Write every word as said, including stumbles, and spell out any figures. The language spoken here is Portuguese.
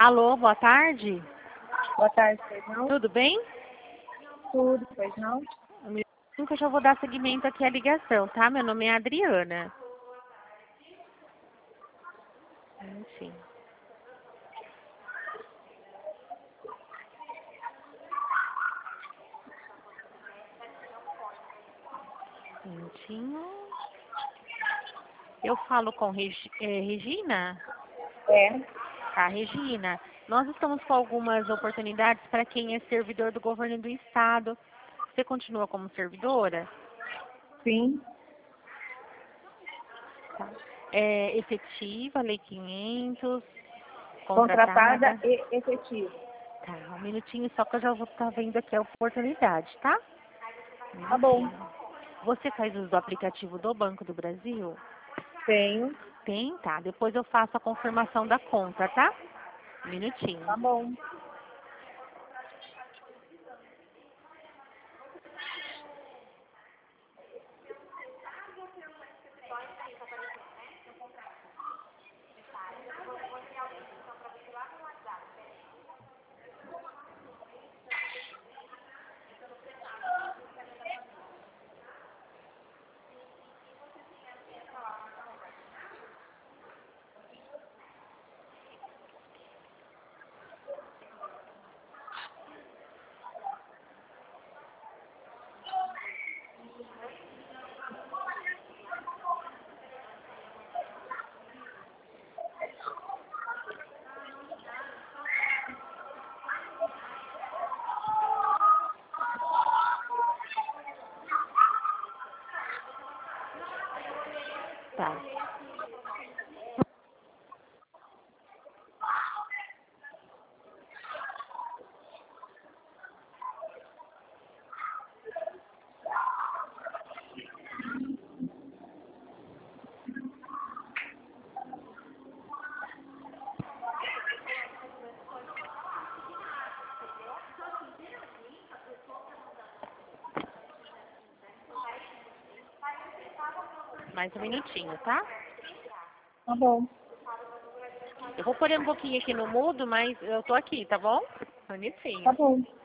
Alô, boa tarde. Boa tarde, pois não? Tudo bem? Tudo, pois não? Um minutinho que eu já vou dar seguimento aqui à ligação, tá? Meu nome é Adriana. Enfim. Um minutinho. Eu falo com Regi é, Regina? É. Tá, Regina. Nós estamos com algumas oportunidades para quem é servidor do governo do estado. Você continua como servidora? Sim. Tá. É efetiva, Lei quinhentos, Contratada contratada. e efetiva. Tá, um minutinho só que eu já vou estar vendo aqui a oportunidade, tá? Um Tá bom. minutinho. Você faz uso do aplicativo do Banco do Brasil? Tenho. Tem, tá. Depois eu faço a confirmação da conta, tá? Um minutinho. Tá bom. Tá. Mais um minutinho, tá? Tá bom. Eu vou pôr um pouquinho aqui no mudo, mas eu tô aqui, tá bom? Um minutinho. Tá bom.